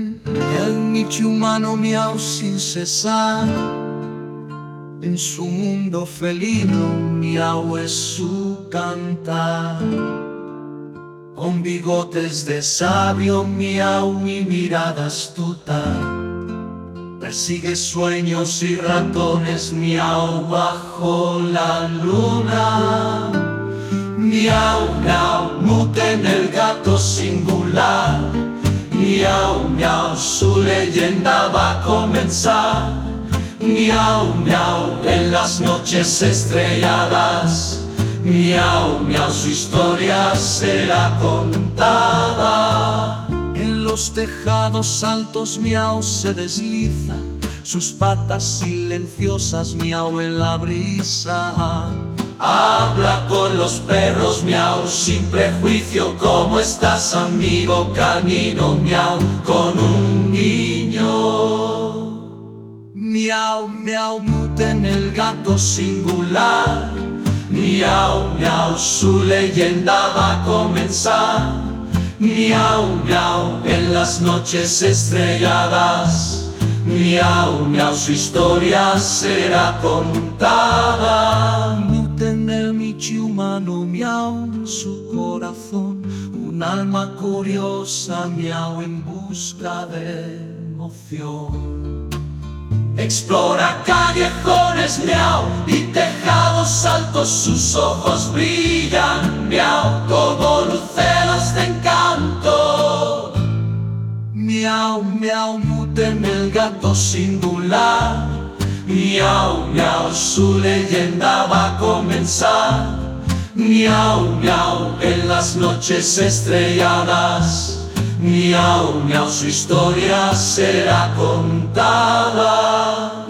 el nicho humano miau sin cesar. En su mundo felino miau es su cantar. Con bigotes de sabio miau y mirada astuta, persigue sueños y ratones miau bajo la luna. Miau, miau, muten el gato singular. Miau, miau, su leyenda va a comenzar. Miau, miau, en las noches estrelladas. Miau, miau, su historia será contada. En los tejados altos miau se desliza, sus patas silenciosas miau en la brisa. Habla con los perros miau sin prejuicio. ¿Cómo estás, amigo canino? Miau con un niño. Miau, miau, muten el gato singular. Miau, miau, su leyenda va a comenzar. Miau, miau, en las noches estrelladas. Miau, miau, su historia será contada. Muten el nicho humano miau, su corazón, un alma curiosa miau en busca de emoción. Explora callejones miau y tejados altos, sus ojos brillan miau como luceros de encanto. Miau, miau, muten el gato singular. Miau, miau, su leyenda va a comenzar. Miau, miau, en las noches estrelladas. Miau, miau, su historia será contada.